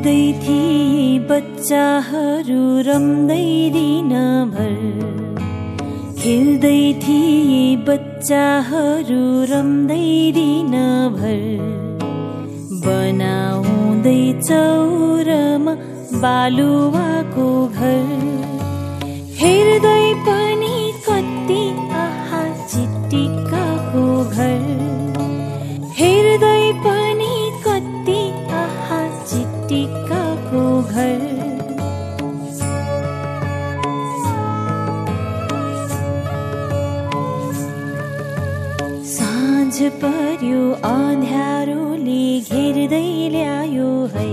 खेल्दै थिए बच्चाहरू रम्दै दिनभर, खेल्दै थिए बच्चाहरू रम्दै दिनभर, बनाउँदै चौरमा बालुवाको घर। हेर्दै पनि कति आहा चिटिक्काको घर, हेर्दै पनि कति आहा चिटिक्काको घर। साँझ पर्यो अँध्यारोले घेर्दै ल्यायो है,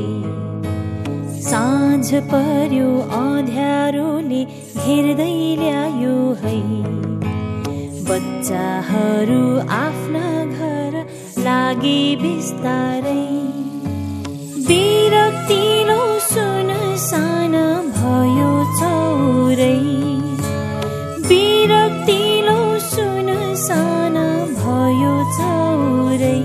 साँझ पर्यो अँध्यारोले घेर्दै ल्यायो है। बच्चाहरू आफ्ना घर लागे बिस्तारै, बिरक्तिलो सुनसान भयो चौरै, बिरक्तिलो सुनसान भयो चौरै।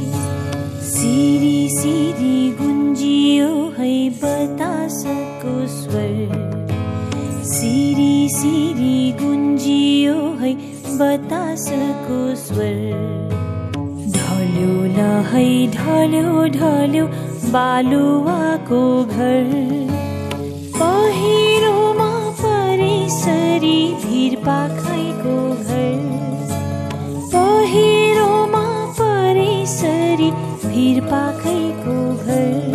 सिरी सिरी गुन्जियो है बतासको स्वर, सिरी सिरी गुन्जियो है बतासको स्वर। ढल्यो लहै ढल्यो ढल्यो बालुवाको घर, पहिरोमा परेसरी भिरपाखैको घर, पहिरोमा परेसरी भिरपाखैको घर।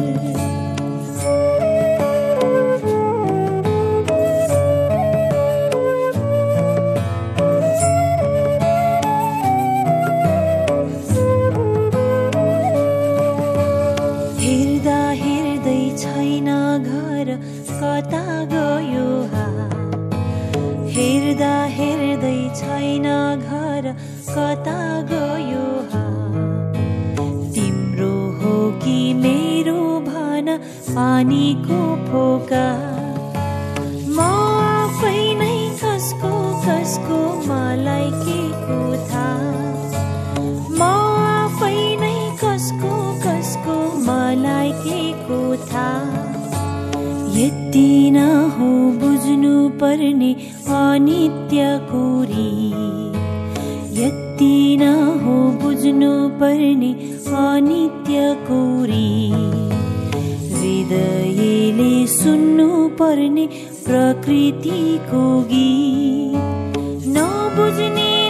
कता गयो हा, हेर्दा हेर्दै छैन घर कता गयो हा। तिम्रो हो कि मेरो भन पानीको फोका, म आफै नै कसको कसको मलाई के को थाहा, म आफै नै कसको कसको मलाई के को थाहा। यति न हो बुझ्नु पर्ने अनित्यको रीत, यति न हो बुझ्नु पर्ने अनित्यको रीत। हृदयले सुन्नु पर्ने प्रकृतिको गीत, नबुझ्ने